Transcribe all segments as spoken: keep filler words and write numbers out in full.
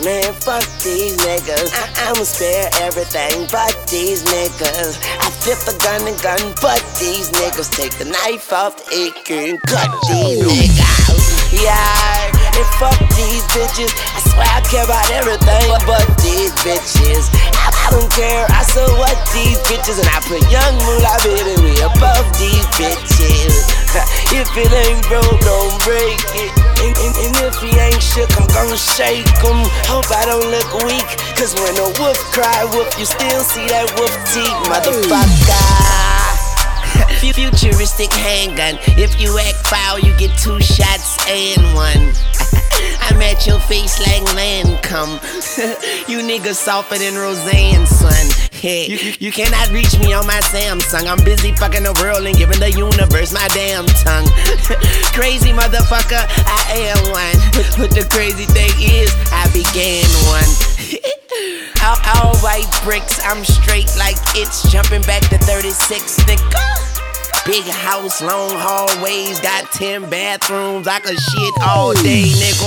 Man, fuck these niggas. I- I'ma spare everything but these niggas. I flip the gun and gun, but these niggas take the knife off the A K and cut these niggas. Yeah, and fuck these bitches. I swear I care about everything but these bitches. I, I don't care, I so what these bitches. And I put young moolah baby way above these bitches. If it ain't broke, don't break it. And, and, and if he ain't shook, I'm gon' shake him. Hope I don't look weak, cause when a wolf cry wolf, you still see that wolf teeth, motherfucker. Futuristic handgun. If you act foul, you get two shots and one. I'm at your face like Lancome. You niggas softer than Roseanne, son. Hey, you, you cannot reach me on my Samsung. I'm busy fucking the world and giving the universe my damn tongue. Crazy motherfucker, I am one. But the crazy thing is, I began one. all, all white bricks, I'm straight like it's jumping back to thirty-six, nigga. Big house, long hallways, got ten bathrooms. I could shit all day,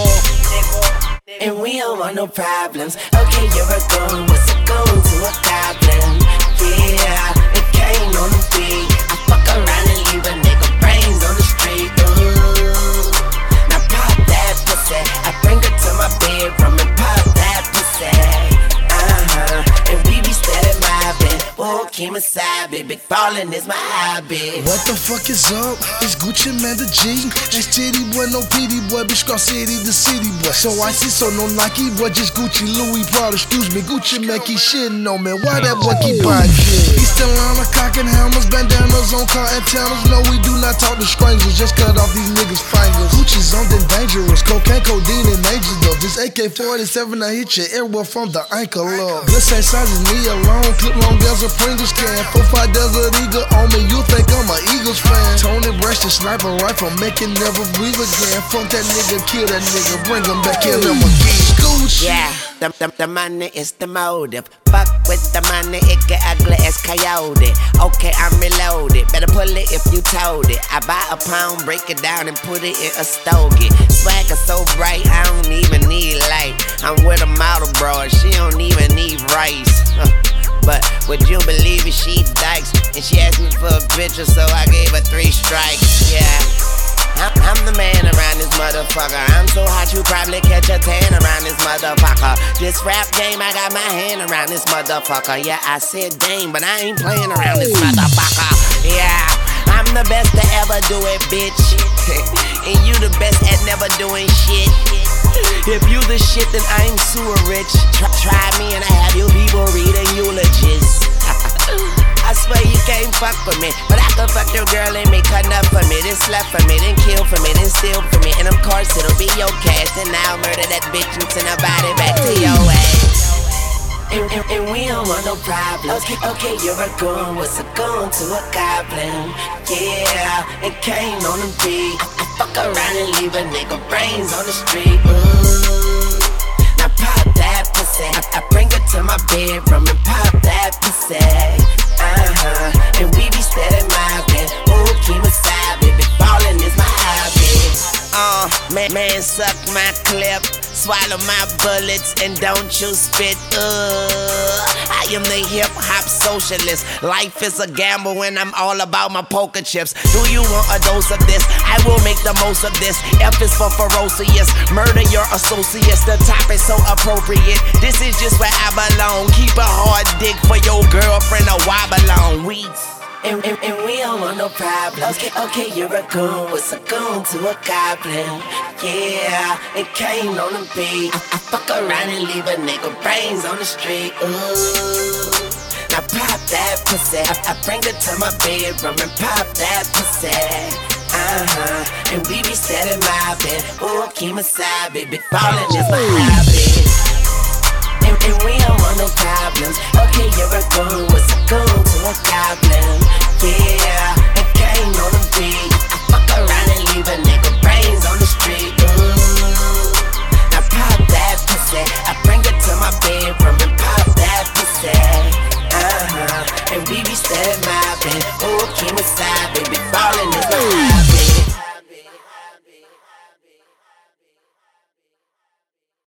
nigga. And we don't want no problems. Okay, you're a gun, what's a gun to a goblin? Yeah, it came on the beat. I fuck around and leave a nigga brains on the street. Ooh, now pop that pussy. I bring her to my bedroom and pop that pussy. Uh-huh, and we be steady mobbing. Whoa, Kemosabe, big ballin' is my hobby. What the fuck is up? It's Gucci Man the G. It's Titty boy, no P D boy, bitch Scar City the city boy. So icy, so no Nike boy, just Gucci, Louis, Prada. Excuse me, Gucci man keep shitting on me. Why that boy keep buying shit? He still on a cock and hammers, bandanas on car antennas. No, we do not talk to strangers, just cut off these niggas' fingers. Gucci's on the dangerous, cocaine, codeine, and angel dust. This A K forty-seven, I hit you everywhere from the ankle up. This ain't size is me alone, clip long as a Pringles can. Four five Desert Eagle on me, you think I'm a Eagles fan. Tony Brash the sniper rifle, make it never breathe again. Fuck that nigga, kill that nigga, bring him back, kill him again. Gucci. Yeah, the, the, the money is the motive. Fuck with the money, it get ugly as coyote. Okay, I'm reloaded, better pull it if you told it. I buy a pound, break it down and put it in a stogie. Swagger so bright, I don't even need light. I'm with a model broad, she don't even need rice. But would you believe it, she dykes. And she asked me for a picture, so I gave her three strikes, yeah. I'm, I'm the man around this motherfucker. I'm so hot you probably catch a tan around this motherfucker. This rap game, I got my hand around this motherfucker. Yeah, I said dang, but I ain't playing around this motherfucker. Yeah, I'm the best to ever do it, bitch. And you the best at never doing shit. If you the shit, then I'm sewer rich. Try, try me and I have you people reading eulogies. I swear you can't fuck with me, but I can fuck your girl and make her nut for me, then slut for me, then kill for me, then steal for me. And of course it'll be your cash, then I'll murder that bitch and send her body back to your ass. And, and, and we don't want no problems. Okay, okay, you're a goon, what's a goon to a goblin? Yeah, it came on the beat. I, I fuck around and leave a nigga brains on the street. Ooh, now pop that pussy. I, I bring her to my bedroom and pop that pussy. Uh-huh, and we be steady mobbing. Ooh, Kemosabe, big ballin' is my hobby. Uh, man, man, suck my clip, swallow my bullets, and don't you spit. Uh, I am the hip-hop socialist. Life is a gamble when I'm all about my poker chips. Do you want a dose of this? I will make the most of this. F is for ferocious, murder your associates. The top is so appropriate. This is just where I belong. Keep a hard dick for your girlfriend to wobble on. We And, and, and we don't want no problems. Okay, okay, you're a goon, what's a goon to a goblin? Yeah, it came on the beat. I, I fuck around and leave a nigga brains on the street. Ooh, now pop that pussy. I, I bring her to my bedroom and pop that pussy. Uh-huh, and we be steady mobbing. Ooh, Kemosabe, big ballin' is my hobby. And, and we don't want no problems. Okay, you're a goon, what's a goon to a goblin? Yeah, it came on the beat. I fuck around and leave a nigga